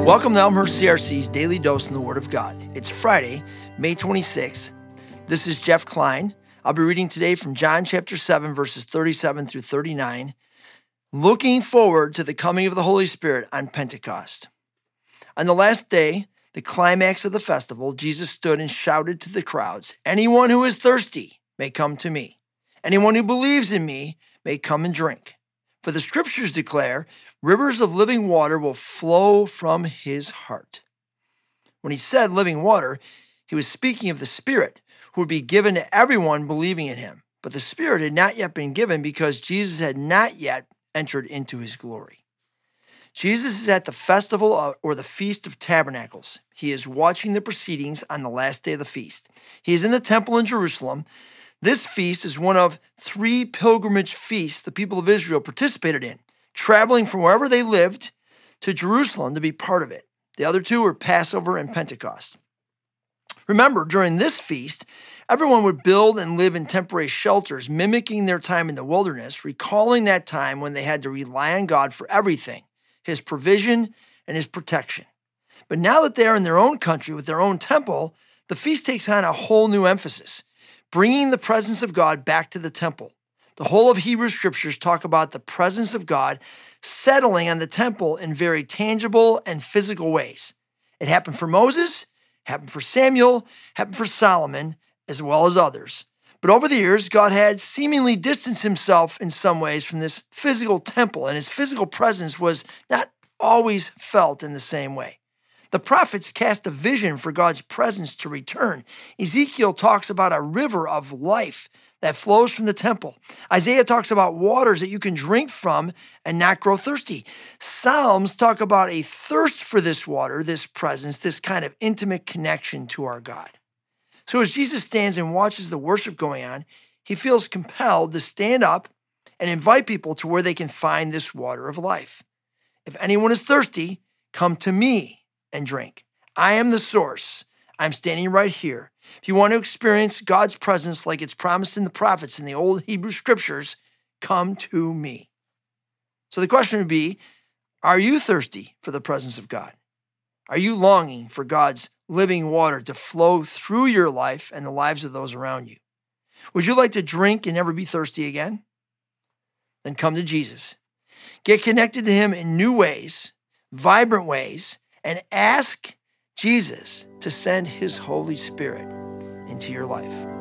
Welcome to Elmhurst CRC's Daily Dose in the Word of God. It's Friday, May 26th. This is Jeff Klein. I'll be reading today from John chapter 7, verses 37 through 39, looking forward to the coming of the Holy Spirit on Pentecost. On the last day, the climax of the festival, Jesus stood and shouted to the crowds, "Anyone who is thirsty may come to me. Anyone who believes in me may come and drink. For the scriptures declare, rivers of living water will flow from his heart." When he said living water, he was speaking of the Spirit, who would be given to everyone believing in him. But the Spirit had not yet been given because Jesus had not yet entered into his glory. Jesus is at the festival or the Feast of Tabernacles. He is watching the proceedings on the last day of the feast. He is in the temple in Jerusalem. This feast is one of 3 pilgrimage feasts the people of Israel participated in, traveling from wherever they lived to Jerusalem to be part of it. The other 2 were Passover and Pentecost. Remember, during this feast, everyone would build and live in temporary shelters, mimicking their time in the wilderness, recalling that time when they had to rely on God for everything, his provision and his protection. But now that they are in their own country with their own temple, the feast takes on a whole new emphasis, bringing the presence of God back to the temple. The whole of Hebrew scriptures talk about the presence of God settling on the temple in very tangible and physical ways. It happened for Moses, happened for Samuel, happened for Solomon, as well as others. But over the years, God had seemingly distanced himself in some ways from this physical temple, and his physical presence was not always felt in the same way. The prophets cast a vision for God's presence to return. Ezekiel talks about a river of life that flows from the temple. Isaiah talks about waters that you can drink from and not grow thirsty. Psalms talk about a thirst for this water, this presence, this kind of intimate connection to our God. So as Jesus stands and watches the worship going on, he feels compelled to stand up and invite people to where they can find this water of life. "If anyone is thirsty, come to me and drink. I am the source. I'm standing right here. If you want to experience God's presence like it's promised in the prophets in the old Hebrew scriptures, come to me." So the question would be, are you thirsty for the presence of God? Are you longing for God's living water to flow through your life and the lives of those around you? Would you like to drink and never be thirsty again? Then come to Jesus. Get connected to him in new ways, vibrant ways, and ask Jesus to send his Holy Spirit into your life.